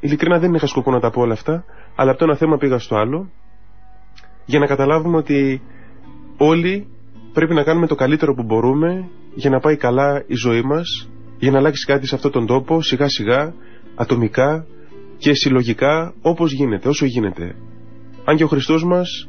Ειλικρινά δεν είχα σκοπό να τα πω όλα αυτά, αλλά από το ένα θέμα πήγα στο άλλο, για να καταλάβουμε ότι όλοι πρέπει να κάνουμε το καλύτερο που μπορούμε για να πάει καλά η ζωή μας, για να αλλάξει κάτι σε αυτόν τον τόπο, σιγά σιγά, ατομικά και συλλογικά, όπως γίνεται, όσο γίνεται. Αν και ο Χριστός μας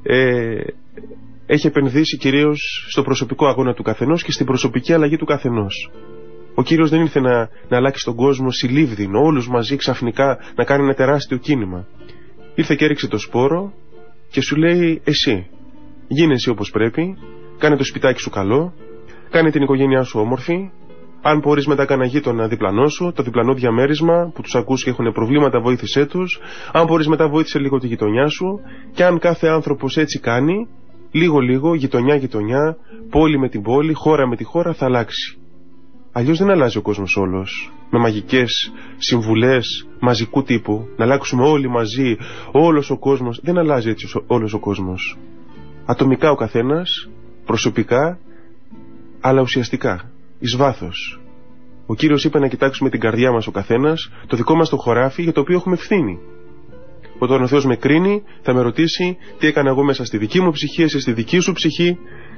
έχει επενδύσει κυρίως στο προσωπικό αγώνα του καθενός και στην προσωπική αλλαγή του καθενός. Ο Κύριος δεν ήρθε να αλλάξει τον κόσμο συλλήβδιν, όλους μαζί ξαφνικά να κάνει ένα τεράστιο κίνημα. Ήρθε και έριξε το σπόρο και σου λέει εσύ, γίνε εσύ όπως πρέπει, κάνε το σπιτάκι σου καλό, κάνε την οικογένειά σου όμορφη, αν μπορείς μετά κάνα γείτονα διπλανό σου, το διπλανό διαμέρισμα που τους ακούς και έχουν προβλήματα, βοήθησέ τους, αν μπορείς μετά βοήθησε λίγο τη γειτονιά σου, και αν κάθε άνθρωπος έτσι κάνει, λίγο-λίγο, γειτονιά-γειτονιά, πόλη με την πόλη, χώρα με τη χώρα, θα αλλάξει. Αλλιώς δεν αλλάζει ο κόσμος όλος, με μαγικές συμβουλές μαζικού τύπου, να αλλάξουμε όλοι μαζί, όλος ο κόσμος. Δεν αλλάζει έτσι όλος ο κόσμος. Ατομικά ο καθένας, προσωπικά, αλλά ουσιαστικά, εις βάθος. Ο Κύριος είπε να κοιτάξουμε την καρδιά μας ο καθένας, το δικό μας το χωράφι για το οποίο έχουμε ευθύνη. Όταν ο Θεός με κρίνει, θα με ρωτήσει τι έκανα εγώ μέσα στη δική μου ψυχή, εσύ στη δική σου ψυχή,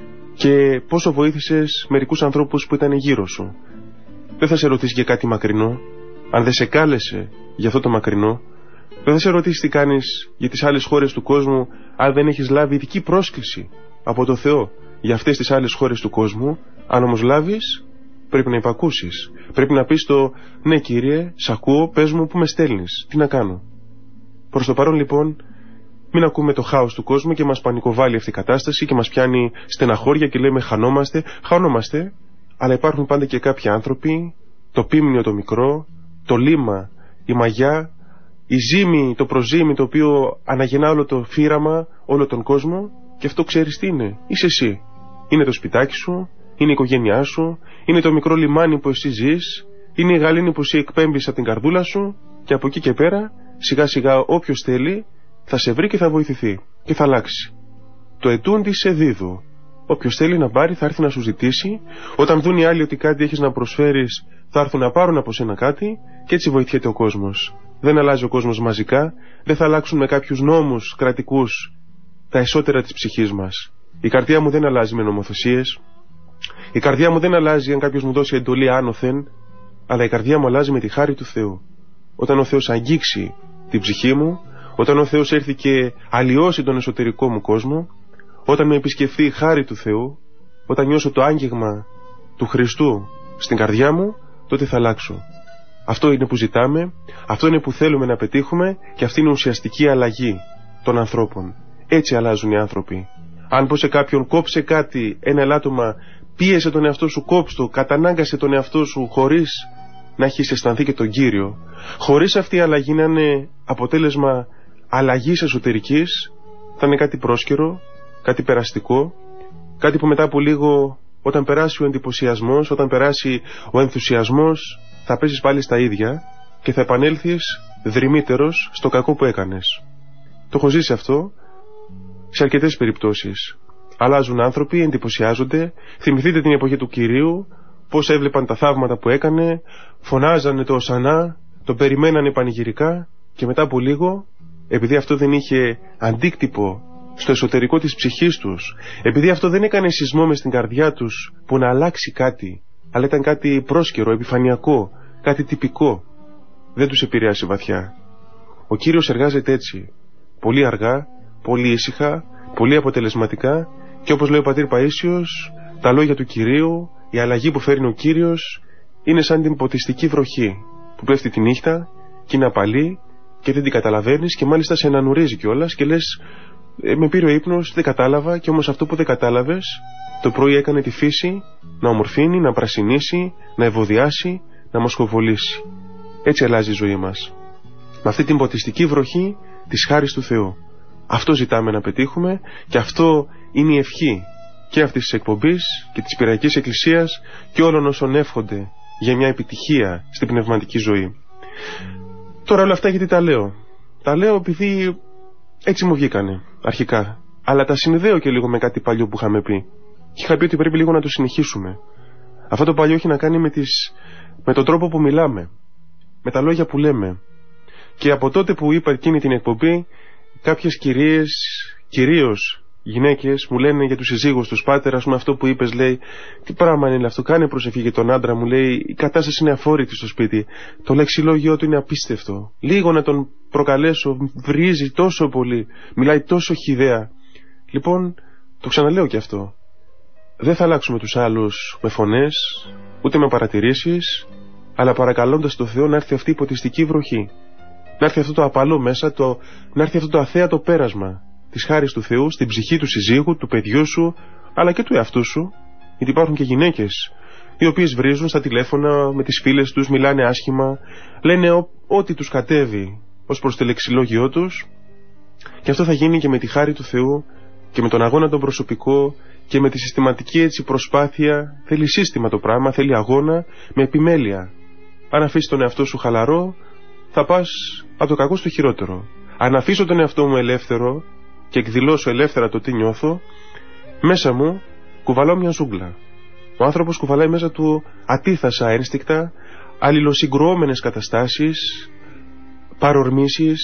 και πόσο βοήθησες μερικούς ανθρώπους που ήταν γύρω σου. Δεν θα σε ρωτήσει για κάτι μακρινό, αν δεν σε κάλεσε για αυτό το μακρινό. Δεν θα σε ρωτήσει τι κάνεις για τις άλλες χώρες του κόσμου, αν δεν έχεις λάβει ειδική πρόσκληση από το Θεό για αυτές τις άλλες χώρες του κόσμου. Αν όμως λάβεις, πρέπει να υπακούσεις. Πρέπει να πεις το ναι Κύριε, σ' ακούω, πες μου που με στέλνεις, τι να κάνω. Προς το παρόν λοιπόν, μην ακούμε το χάος του κόσμου και μας πανικοβάλλει αυτή η κατάσταση και μας πιάνει στεναχώρια και λέμε χανόμαστε, αλλά υπάρχουν πάντα και κάποιοι άνθρωποι, το πίμνιο το μικρό, το λίμα, η μαγιά, η ζύμη, το προζύμι το οποίο αναγεννά όλο το φύραμα, όλο τον κόσμο, και αυτό ξέρεις τι είναι, είσαι εσύ. Είναι το σπιτάκι σου, είναι η οικογένειά σου, είναι το μικρό λιμάνι που εσύ ζεις, είναι η γαλήνη που εσύ εκπέμπεις από την καρδούλα σου, και από εκεί και πέρα, σιγά σιγά όποιος θέλει, θα σε βρει και θα βοηθηθεί και θα αλλάξει. Το ετούντι σε δίδου. Όποιος θέλει να πάρει θα έρθει να σου ζητήσει. Όταν δουν οι άλλοι ότι κάτι έχεις να προσφέρεις, θα έρθουν να πάρουν από σένα κάτι, και έτσι βοηθιέται ο κόσμος. Δεν αλλάζει ο κόσμος μαζικά, δεν θα αλλάξουν με κάποιους νόμους κρατικούς τα εσώτερα της ψυχής μας. Η καρδιά μου δεν αλλάζει με νομοθεσίες. Η καρδιά μου δεν αλλάζει αν κάποιος μου δώσει εντολή άνωθεν, αλλά η καρδιά μου αλλάζει με τη χάρη του Θεού. Όταν ο Θεός αγγίξει την ψυχή μου, όταν ο Θεός έρθει και αλλοιώσει τον εσωτερικό μου κόσμο, όταν με επισκεφθεί η χάρη του Θεού, όταν νιώσω το άγγιγμα του Χριστού στην καρδιά μου, τότε θα αλλάξω. Αυτό είναι που ζητάμε, αυτό είναι που θέλουμε να πετύχουμε, και αυτή είναι η ουσιαστική αλλαγή των ανθρώπων. Έτσι αλλάζουν οι άνθρωποι. Αν πω σε κάποιον κόψε κάτι, ένα ελάττωμα, πίεσε τον εαυτό σου, κόψτο, κατανάγκασε τον εαυτό σου χωρίς να έχεις αισθανθεί και τον Κύριο, χωρίς αυτή η αλλαγή να είναι αποτέλεσμα αλλαγής εσωτερικής, θα είναι κάτι πρόσκαιρο, κάτι περαστικό, κάτι που μετά από λίγο, όταν περάσει ο εντυπωσιασμός, όταν περάσει ο ενθουσιασμός, θα πέσεις πάλι στα ίδια και θα επανέλθεις δρυμύτερος στο κακό που έκανες. Το έχω ζήσει αυτό σε αρκετές περιπτώσεις. Αλλάζουν άνθρωποι, εντυπωσιάζονται. Θυμηθείτε την εποχή του Κυρίου, πώς έβλεπαν τα θαύματα που έκανε, φωνάζανε το οσανά, τον περιμένανε πανηγυρικά, και μετά από λίγο, επειδή αυτό δεν είχε αντίκτυπο στο εσωτερικό της ψυχής τους, επειδή αυτό δεν έκανε σεισμό μες στην καρδιά τους που να αλλάξει κάτι, αλλά ήταν κάτι πρόσκαιρο, επιφανειακό, κάτι τυπικό, δεν τους επηρέασε βαθιά. Ο Κύριος εργάζεται έτσι, πολύ αργά, πολύ ήσυχα, πολύ αποτελεσματικά, και όπως λέει ο πατήρ Παΐσιος, τα λόγια του Κυρίου, η αλλαγή που φέρνει ο Κύριος, είναι σαν την ποτιστική βροχή που πέφτει τη νύχτα και είναι απαλή και δεν την καταλαβαίνεις, και μάλιστα σε ανανουρίζει κιόλας και λες με πήρε ο ύπνος, δεν κατάλαβα, και όμως αυτό που δεν κατάλαβες το πρωί έκανε τη φύση να ομορφύνει, να πρασινίσει, να ευωδιάσει, να μοσχοβολήσει. Έτσι αλλάζει η ζωή μας, με αυτή την ποτιστική βροχή της χάρης του Θεού. Αυτό ζητάμε να πετύχουμε, και αυτό είναι η ευχή και αυτής της εκπομπής και της Πειραϊκής Εκκλησίας και όλων όσων εύχονται για μια επιτυχία στην πνευματική ζωή. Τώρα όλα αυτά γιατί τα λέω? Τα λέω επειδή έτσι μου βγήκανε αρχικά, αλλά τα συνδέω και λίγο με κάτι παλιό που είχαμε πει. Και είχα πει ότι πρέπει λίγο να το συνεχίσουμε. Αυτό το παλιό έχει να κάνει με τον τρόπο που μιλάμε, με τα λόγια που λέμε. Και από τότε που είπα εκείνη την εκπομπή, κάποιες κυρίες, κυρίως γυναίκες, μου λένε για τους συζύγους τους, πάτερ, ας πούμε, αυτό που είπες, λέει, τι πράγμα είναι αυτό, κάνε προσευχή για τον άντρα μου, λέει, η κατάσταση είναι αφόρητη στο σπίτι, το λεξιλόγιο του είναι απίστευτο, λίγο να τον προκαλέσω, βρίζει τόσο πολύ, μιλάει τόσο χυδαία. Λοιπόν, το ξαναλέω και αυτό, δεν θα αλλάξουμε τους άλλους με φωνές, ούτε με παρατηρήσεις, αλλά παρακαλώντας το Θεό να έρθει αυτή η ποτιστική βροχή, να έρθει αυτό το απαλό μέσα, να έρθει αυτό το αθέατο πέρασμα της χάρης του Θεού στην ψυχή του συζύγου, του παιδιού σου, αλλά και του εαυτού σου, γιατί υπάρχουν και γυναίκες οι οποίες βρίζουν στα τηλέφωνα με τις φίλες τους, μιλάνε άσχημα, λένε ό,τι τους κατέβει ως προς το λεξιλόγιό τους, και αυτό θα γίνει και με τη χάρη του Θεού και με τον αγώνα τον προσωπικό και με τη συστηματική έτσι προσπάθεια. Θέλει σύστημα το πράγμα, θέλει αγώνα με επιμέλεια. Αν αφήσεις τον εαυτό σου χαλαρό, θα πας από το κακό στο χειρότερο. Αν αφήσω τον εαυτό μου ελεύθερο και εκδηλώσω ελεύθερα το τι νιώθω, μέσα μου κουβαλάω μια ζούγκλα. Ο άνθρωπος κουβαλάει μέσα του ατίθασα ένστικτα, αλληλοσυγκρουόμενες καταστάσεις, παρορμήσεις,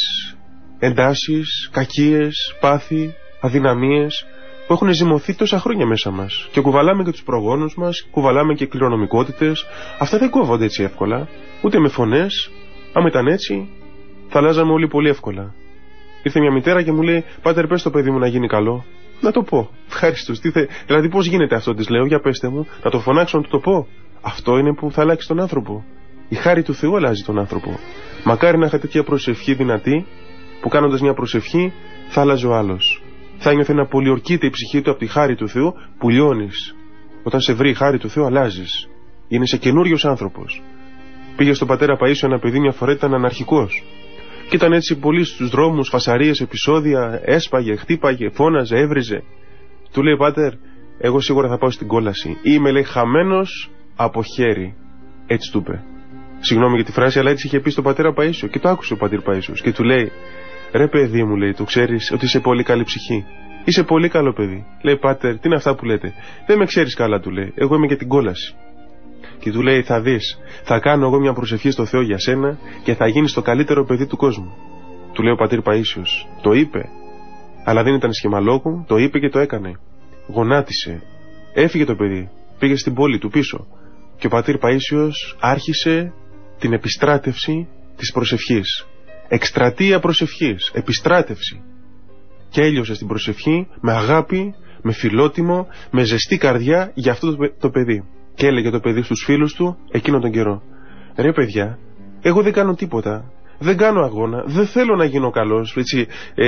εντάσεις, κακίες, πάθη, αδυναμίες που έχουν ζυμωθεί τόσα χρόνια μέσα μας. Και κουβαλάμε και τους προγόνους μας, κουβαλάμε και κληρονομικότητες. Αυτά δεν κόβονται έτσι εύκολα, ούτε με φωνές. Αν ήταν έτσι, θα αλλάζαμε όλοι πολύ εύκολα. Ήρθε μια μητέρα και μου λέει, πάτερ, πες το παιδί μου να γίνει καλό. Να το πω. Ευχαριστώ. Δηλαδή, πώς γίνεται αυτό, της λέω, για πέστε μου, να το φωνάξω να του το πω. Αυτό είναι που θα αλλάξει τον άνθρωπο. Η χάρη του Θεού αλλάζει τον άνθρωπο. Μακάρι να είχα τέτοια προσευχή δυνατή, που κάνοντας μια προσευχή θα άλλαζε ο άλλος. Θα ένιωθε να πολιορκείται η ψυχή του από τη χάρη του Θεού, που λιώνεις. Όταν σε βρει η χάρη του Θεού, αλλάζεις. Γίνεσαι καινούριος άνθρωπος. Πήγε στον πατέρα Παΐσιο ένα παιδί μια φορά, ήταν αναρχικός. Και ήταν έτσι πολύ στους δρόμους, φασαρίες, επεισόδια, έσπαγε, χτύπαγε, φώναζε, έβριζε. Του λέει, πάτερ, εγώ σίγουρα θα πάω στην κόλαση. Είμαι, λέει, χαμένος από χέρι. Έτσι του είπε. Συγγνώμη για τη φράση, αλλά έτσι είχε πει στον πατέρα Παΐσιο. Και το άκουσε ο πατήρ Παΐσιος. Και του λέει, ρε παιδί μου, λέει, το ξέρεις ότι είσαι πολύ καλή ψυχή. Είσαι πολύ καλό παιδί. Λέει, πάτερ, τι είναι αυτά που λέτε. Δεν με ξέρεις καλά, του λέει. Εγώ είμαι για την κόλαση. Και του λέει, θα δεις, θα κάνω εγώ μια προσευχή στο Θεό για σένα και θα γίνεις το καλύτερο παιδί του κόσμου. Του λέει ο πατήρ Παΐσιος, το είπε, αλλά δεν ήταν σχήμα λόγου, το είπε και το έκανε. Γονάτισε, έφυγε το παιδί, πήγε στην πόλη του πίσω και ο πατήρ Παΐσιος άρχισε την επιστράτευση της προσευχής. Εκστρατεία προσευχής, επιστράτευση. Και έλειωσε στην προσευχή με αγάπη, με φιλότιμο, με ζεστή καρδιά για αυτό το παιδί. Και έλεγε το παιδί στους φίλους του εκείνον τον καιρό, ρε παιδιά, εγώ δεν κάνω τίποτα, δεν κάνω αγώνα, δεν θέλω να γίνω καλός, έτσι,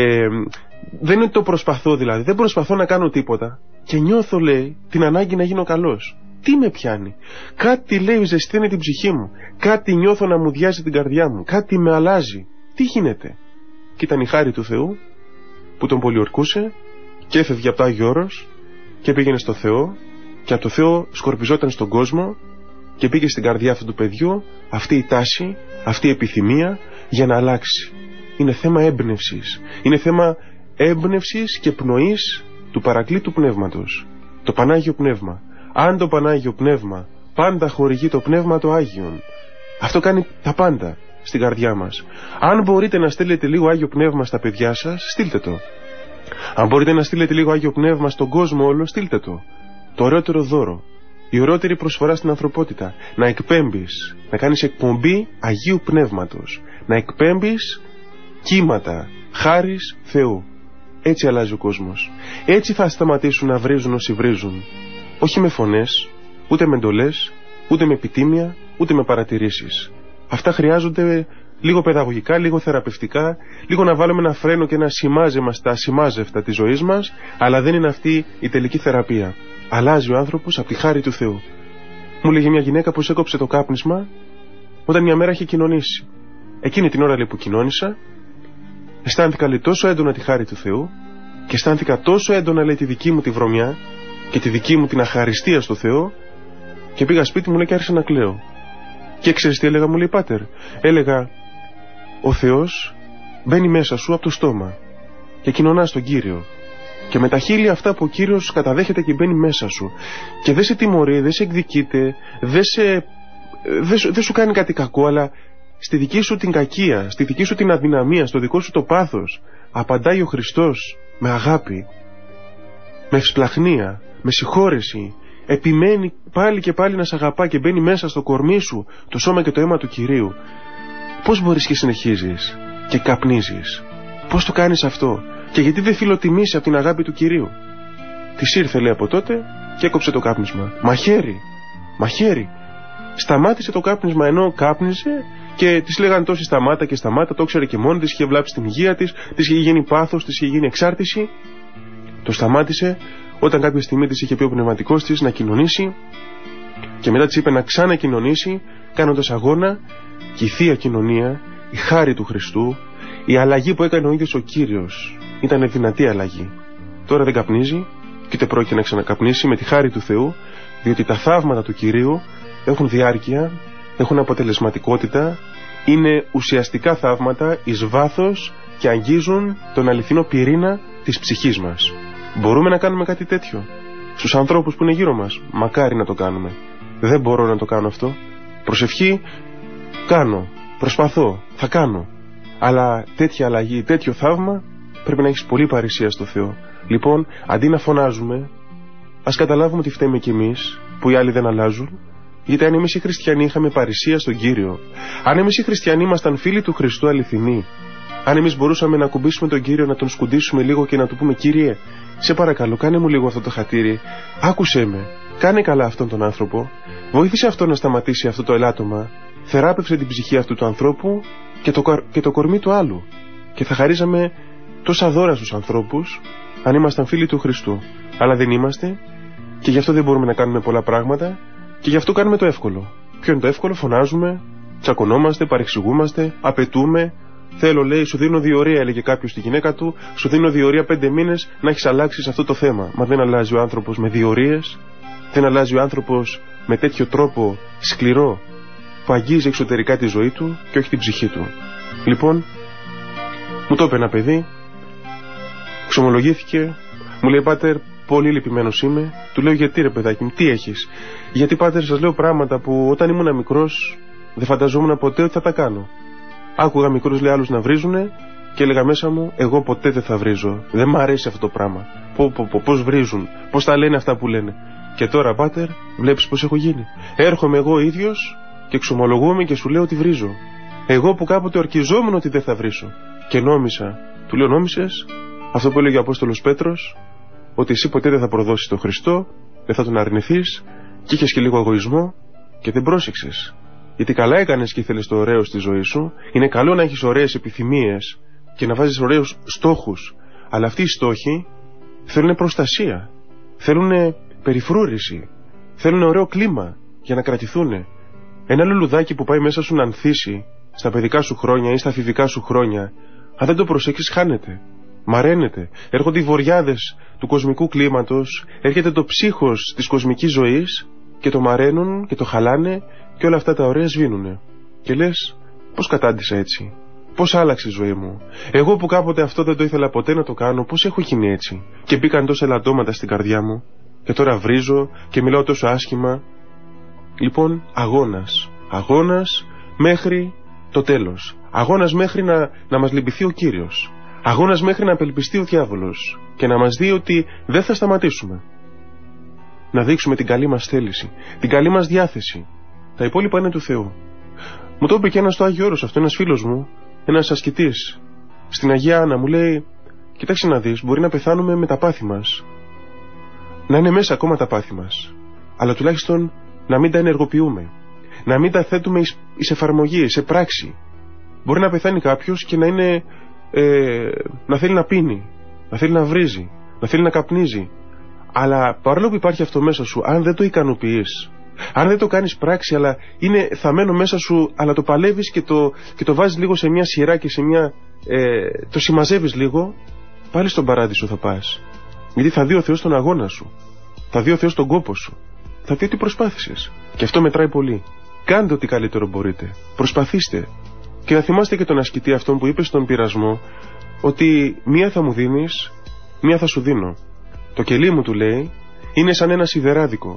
δεν είναι το προσπαθώ δηλαδή, δεν προσπαθώ να κάνω τίποτα και νιώθω, λέει, την ανάγκη να γίνω καλός. Τι με πιάνει? Κάτι, λέει, ζεσταίνει την ψυχή μου, κάτι νιώθω να μου διάζει την καρδιά μου, κάτι με αλλάζει. Τι γίνεται? Και ήταν η χάρη του Θεού που τον πολιορκούσε και έφευγε από το Άγιο Όρος και πήγαινε στο Θεό. Και από το Θεό σκορπιζόταν στον κόσμο και πήγε στην καρδιά αυτού του παιδιού αυτή η τάση, αυτή η επιθυμία για να αλλάξει. Είναι θέμα έμπνευσης. Είναι θέμα έμπνευσης και πνοής του Παρακλήτου Πνεύματος. Το Πανάγιο Πνεύμα. Αν το Πανάγιο Πνεύμα πάντα χορηγεί το Πνεύμα το Άγιον, αυτό κάνει τα πάντα στην καρδιά μας. Αν μπορείτε να στείλετε λίγο Άγιο Πνεύμα στα παιδιά σας, στείλτε το. Αν μπορείτε να στείλετε λίγο Άγιο Πνεύμα στον κόσμο όλο, στείλτε το. Το ωραιότερο δώρο, η ωραιότερη προσφορά στην ανθρωπότητα, να εκπέμπεις, να κάνεις εκπομπή Αγίου Πνεύματος, να εκπέμπεις κύματα χάρις Θεού. Έτσι αλλάζει ο κόσμος. Έτσι θα σταματήσουν να βρίζουν όσοι βρίζουν. Όχι με φωνές, ούτε με εντολές, ούτε με επιτίμια, ούτε με παρατηρήσεις. Αυτά χρειάζονται λίγο παιδαγωγικά, λίγο θεραπευτικά, λίγο να βάλουμε ένα φρένο και ένα σημάζεμα στα ασημάζευτα της ζωής μας, αλλά δεν είναι αυτή η τελική θεραπεία. Αλλάζει ο άνθρωπος από τη χάρη του Θεού. Μου λέγε μια γυναίκα πως έκοψε το κάπνισμα όταν μια μέρα είχε κοινωνήσει. Εκείνη την ώρα, λέει, που κοινώνησα, αισθάνθηκα, λέει, τόσο έντονα τη χάρη του Θεού και αισθάνθηκα τόσο έντονα, λέει, τη δική μου τη βρωμιά και τη δική μου την αχαριστία στο Θεό και πήγα σπίτι μου, λέει, και άρχισα να κλαίω. Και ξέρεις τι έλεγα? Μου λέει, πάτερ, έλεγα, ο Θεός μπαίνει μέσα σου από το στόμα και κοινωνάς τον Κύριο. Και με τα χείλη αυτά που ο Κύριος καταδέχεται και μπαίνει μέσα σου. Και δεν σε τιμωρεί, δεν σε εκδικείται, δεν σου κάνει κάτι κακό, αλλά στη δική σου την κακία, στη δική σου την αδυναμία, στο δικό σου το πάθος, απαντάει ο Χριστός με αγάπη, με ευσπλαχνία, με συγχώρεση. Επιμένει πάλι και πάλι να σ' αγαπά και μπαίνει μέσα στο κορμί σου το σώμα και το αίμα του Κυρίου. Πώς μπορείς και συνεχίζεις και καπνίζεις? Πώς το κάνεις αυτό? Και γιατί δεν φιλοτιμήσει από την αγάπη του Κυρίου? Της ήρθε, λέει, από τότε και έκοψε το κάπνισμα. Μαχαίρι. Σταμάτησε το κάπνισμα ενώ κάπνιζε και της λέγανε τόσοι σταμάτα και σταμάτα. Το ξέρε και μόνη της, είχε βλάψει την υγεία της, της είχε γίνει πάθος, της είχε γίνει εξάρτηση. Το σταμάτησε όταν κάποια στιγμή της είχε πει ο πνευματικός της να κοινωνήσει και μετά της είπε να ξανακοινωνήσει κάνοντας αγώνα. Και η Θεία Κοινωνία, η χάρη του Χριστού, η αλλαγή που έκανε ο ίδιος ο Κύριος ήταν δυνατή αλλαγή. Τώρα δεν καπνίζει και ούτε πρόκειται να ξανακαπνίσει με τη χάρη του Θεού, διότι τα θαύματα του Κυρίου έχουν διάρκεια, έχουν αποτελεσματικότητα, είναι ουσιαστικά θαύματα εις βάθος και αγγίζουν τον αληθινό πυρήνα της ψυχής μας. Μπορούμε να κάνουμε κάτι τέτοιο στους ανθρώπους που είναι γύρω μας? Μακάρι να το κάνουμε. Δεν μπορώ να το κάνω αυτό. Προσευχή κάνω, προσπαθώ, θα κάνω. Αλλά τέτοια αλλαγή, τέτοιο θαύμα πρέπει να έχεις πολύ παρησία στο Θεό. Λοιπόν, αντί να φωνάζουμε, ας καταλάβουμε ότι φταίμε κι εμείς που οι άλλοι δεν αλλάζουν. Γιατί αν εμείς οι χριστιανοί είχαμε παρησία στον Κύριο, αν εμείς οι χριστιανοί ήμασταν φίλοι του Χριστού αληθινοί, αν εμείς μπορούσαμε να ακουμπήσουμε τον Κύριο, να τον σκουντήσουμε λίγο και να του πούμε: Κύριε, σε παρακαλώ, κάνε μου λίγο αυτό το χατήρι, άκουσέ με, κάνε καλά αυτόν τον άνθρωπο, βοήθησε αυτόν να σταματήσει αυτό το ελάττωμα, θεράπευσε την ψυχή αυτού του ανθρώπου και το κορμί του άλλου. Και θα χαρίζαμε τόσα δώρα στους ανθρώπους αν ήμασταν φίλοι του Χριστού. Αλλά δεν είμαστε και γι' αυτό δεν μπορούμε να κάνουμε πολλά πράγματα και γι' αυτό κάνουμε το εύκολο. Ποιο είναι το εύκολο? Φωνάζουμε, τσακωνόμαστε, παρεξηγούμαστε, απαιτούμε. Θέλω, λέει, σου δίνω διορία, έλεγε κάποιος στη γυναίκα του, σου δίνω διορία 5 μήνες να έχεις αλλάξει σε αυτό το θέμα. Μα δεν αλλάζει ο άνθρωπος με διορίες, δεν αλλάζει ο άνθρωπος με τέτοιο τρόπο σκληρό που αγγίζει εξωτερικά τη ζωή του και όχι την ψυχή του. Λοιπόν, μου το είπε ένα παιδί, ξομολογήθηκε, μου λέει: Πάτερ, πολύ λυπημένος είμαι. Του λέω: Γιατί ρε παιδάκι μου, τι έχεις? Γιατί, Πάτερ, σας λέω πράγματα που όταν ήμουν μικρός δεν φανταζόμουν ποτέ ότι θα τα κάνω. Άκουγα μικρούς, λέει, άλλους να βρίζουνε και έλεγα μέσα μου: εγώ ποτέ δεν θα βρίζω. Δεν μ' αρέσει αυτό το πράγμα. Πώς βρίζουν, πώς τα λένε αυτά που λένε. Και τώρα, Πάτερ, βλέπεις πώς έχω γίνει. Έρχομαι εγώ ίδιος και εξομολογούμαι και σου λέω ότι βρίζω. Εγώ που κάποτε ορκιζόμουν ότι δεν θα βρίσω. Και νόμισα. Του λέω: νόμισες αυτό που έλεγε ο Απόστολος Πέτρος, ότι εσύ ποτέ δεν θα προδώσεις τον Χριστό, δεν θα τον αρνηθείς, και είχες και λίγο εγωισμό και δεν πρόσεξες. Γιατί καλά έκανες και ήθελες το ωραίο στη ζωή σου. Είναι καλό να έχεις ωραίες επιθυμίες και να βάζεις ωραίους στόχους. Αλλά αυτοί οι στόχοι θέλουν προστασία, θέλουν περιφρούρηση, θέλουν ωραίο κλίμα για να κρατηθούν. Ένα λουλουδάκι που πάει μέσα σου να ανθίσει στα παιδικά σου χρόνια ή στα φηβικά σου χρόνια, αν δεν το προσέξεις, χάνεται, μαραίνεται. Έρχονται οι βοριάδες του κοσμικού κλίματος, έρχεται το ψύχος της κοσμικής ζωής και το μαραίνουν και το χαλάνε και όλα αυτά τα ωραία σβήνουνε. Και λες: πώς κατάντησα έτσι? Πώς άλλαξε η ζωή μου? Εγώ που κάποτε αυτό δεν το ήθελα ποτέ να το κάνω, πώς έχω γίνει έτσι? Και μπήκαν τόσα ελαττώματα στην καρδιά μου και τώρα βρίζω και μιλάω τόσο άσχημα. Λοιπόν, αγώνας μέχρι το τέλος. Αγώνας μέχρι να μας λυπηθεί ο Κύριος. Αγώνας μέχρι να απελπιστεί ο διάβολος και να μας δει ότι δεν θα σταματήσουμε. Να δείξουμε την καλή μας θέληση, την καλή μας διάθεση. Τα υπόλοιπα είναι του Θεού. Μου το είπε και ένας στο Άγιο Όρος αυτό, ένας φίλος μου, ένας ασκητής στην Αγία Άννα. Μου λέει: κοιτάξτε να δεις, μπορεί να πεθάνουμε με τα πάθη μας, να είναι μέσα ακόμα τα πάθη μας, αλλά τουλάχιστον να μην τα ενεργοποιούμε, να μην τα θέτουμε εις εφαρμογή, σε πράξη. Μπορεί να πεθάνει κάποιος και να είναι να θέλει να πίνει, να θέλει να βρίζει, να θέλει να καπνίζει, αλλά παρόλο που υπάρχει αυτό μέσα σου, αν δεν το ικανοποιείς, αν δεν το κάνεις πράξη, αλλά είναι θαμμένο μέσα σου, αλλά το παλεύεις και το βάζεις λίγο σε μια σειρά και σε μια το συμμαζεύεις λίγο, πάλι στον παράδεισο θα πας. Γιατί θα δει ο Θεός τον αγώνα σου, θα δει ο Θεός τον κόπο σου, θα δει ότι προσπάθησες. Και αυτό μετράει πολύ. Κάντε ό,τι καλύτερο μπορείτε, προσπαθήστε. Και να θυμάστε και τον ασκητή αυτόν που είπε στον πειρασμό ότι μία θα μου δίνεις, μία θα σου δίνω. Το κελί μου, του λέει, είναι σαν ένα σιδεράδικο.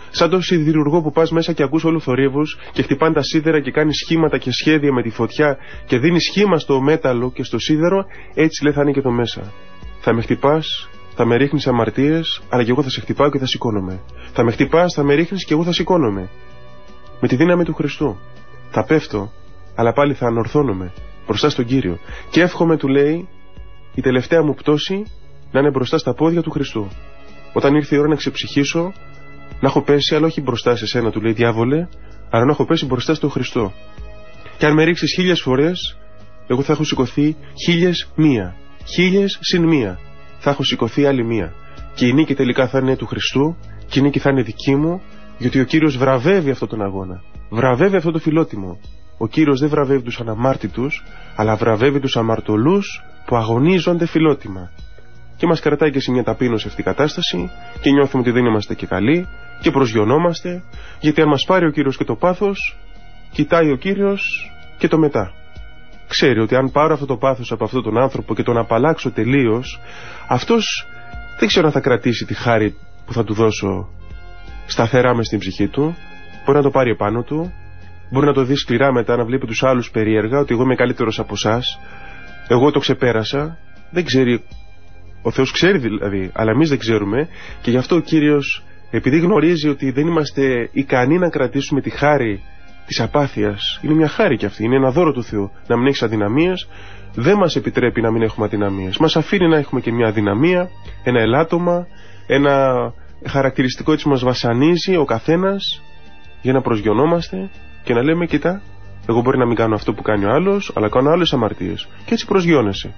Σαν το σιδηρουργό που πας μέσα και ακούς όλου θορύβους και χτυπάνε τα σίδερα και κάνεις σχήματα και σχέδια με τη φωτιά και δίνεις σχήμα στο μέταλλο και στο σίδερο, έτσι λέει θα είναι και εδώ μέσα. Θα με χτυπάς, θα με ρίχνεις αμαρτίες, αλλά και εγώ θα σε χτυπάω και θα σηκώνομαι. Θα με χτυπάς, θα με ρίχνεις και εγώ θα σηκώνομαι. Με τη δύναμη του Χριστού. Θα πέφτω, αλλά πάλι θα ανορθώνομαι μπροστά στον Κύριο. Και εύχομαι, του λέει, η τελευταία μου πτώση να είναι μπροστά στα πόδια του Χριστού. Όταν ήρθε η ώρα να ξεψυχήσω, να έχω πέσει, αλλά όχι μπροστά σε σένα, του λέει, διάβολε, αλλά να έχω πέσει μπροστά στον Χριστό. Και αν με ρίξεις 1000 φορές, εγώ θα έχω σηκωθεί 1001. 1000 συν 1. Θα έχω σηκωθεί άλλη 1. Και η νίκη τελικά θα είναι του Χριστού, και η νίκη θα είναι δική μου, γιατί ο Κύριος βραβεύει αυτόν τον αγώνα. Βραβεύει αυτό το φιλότιμο. Ο Κύριος δεν βραβεύει τους αναμάρτητους, αλλά βραβεύει τους αμαρτωλούς που αγωνίζονται φιλότιμα. Και μας κρατάει και σε μια ταπείνωση αυτή η κατάσταση, και νιώθουμε ότι δεν είμαστε και καλοί, και προσγειωνόμαστε, γιατί αν μας πάρει ο Κύριος και το πάθος, κοιτάει ο Κύριος και το μετά. Ξέρει ότι αν πάρω αυτό το πάθος από αυτόν τον άνθρωπο και τον απαλλάξω τελείως, αυτός δεν ξέρω αν θα κρατήσει τη χάρη που θα του δώσω σταθερά μες στην ψυχή του. Μπορεί να το πάρει επάνω του, μπορεί να το δει σκληρά μετά, να βλέπει τους άλλους περίεργα, ότι εγώ είμαι καλύτερος από εσάς, εγώ το ξεπέρασα. Δεν ξέρει, ο Θεός ξέρει δηλαδή, αλλά εμείς δεν ξέρουμε, και γι' αυτό ο Κύριος, επειδή γνωρίζει ότι δεν είμαστε ικανοί να κρατήσουμε τη χάρη της απάθειας, είναι μια χάρη κι αυτή, είναι ένα δώρο του Θεού να μην έχεις αδυναμίες, δεν μας επιτρέπει να μην έχουμε αδυναμίες. Μας αφήνει να έχουμε και μια αδυναμία, ένα ελάττωμα, ένα χαρακτηριστικό έτσι μας βασανίζει ο καθένας, για να προσγειωνόμαστε και να λέμε, κοίτα, εγώ μπορεί να μην κάνω αυτό που κάνει ο άλλος, αλλά κάνω άλλες αμαρτίες. Και έτσι προσγειώνεσαι.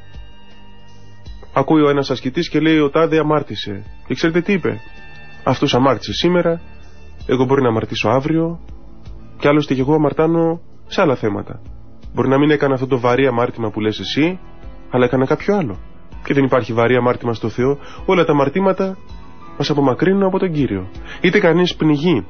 Ακούει ο ένας ασκητής και λέει, ο τάδε αμάρτησε. Και ξέρετε τι είπε? Αυτός αμάρτησε σήμερα, εγώ μπορεί να αμαρτήσω αύριο, και άλλωστε και εγώ αμαρτάνω σε άλλα θέματα. Μπορεί να μην έκανα αυτό το βαρύ αμάρτημα που λες εσύ, αλλά έκανα κάποιο άλλο. Και δεν υπάρχει βαρύ αμάρτημα στο Θεό. Όλα τα αμαρτήματα μας απομακρύνουν από τον Κύριο. Είτε κανείς πνιγεί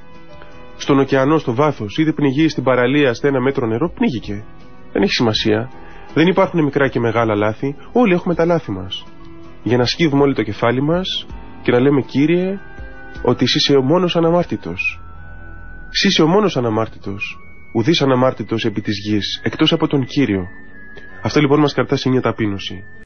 στον ωκεανό, στο βάθος, είτε πνιγεί στην παραλία, στα 1 μέτρο νερό, πνίγηκε. Δεν έχει σημασία. Δεν υπάρχουν μικρά και μεγάλα λάθη. Όλοι έχουμε τα λάθη μας. Για να σκύβουμε όλοι το κεφάλι μας και να λέμε, Κύριε, ότι εσύ είσαι ο μόνος αναμάρτητος. Εσύ είσαι ο μόνος αναμάρτητος. Ουδής αναμάρτητος επί της γης, εκτός από τον Κύριο. Αυτό λοιπόν μας κρατά σε μια ταπείνωση.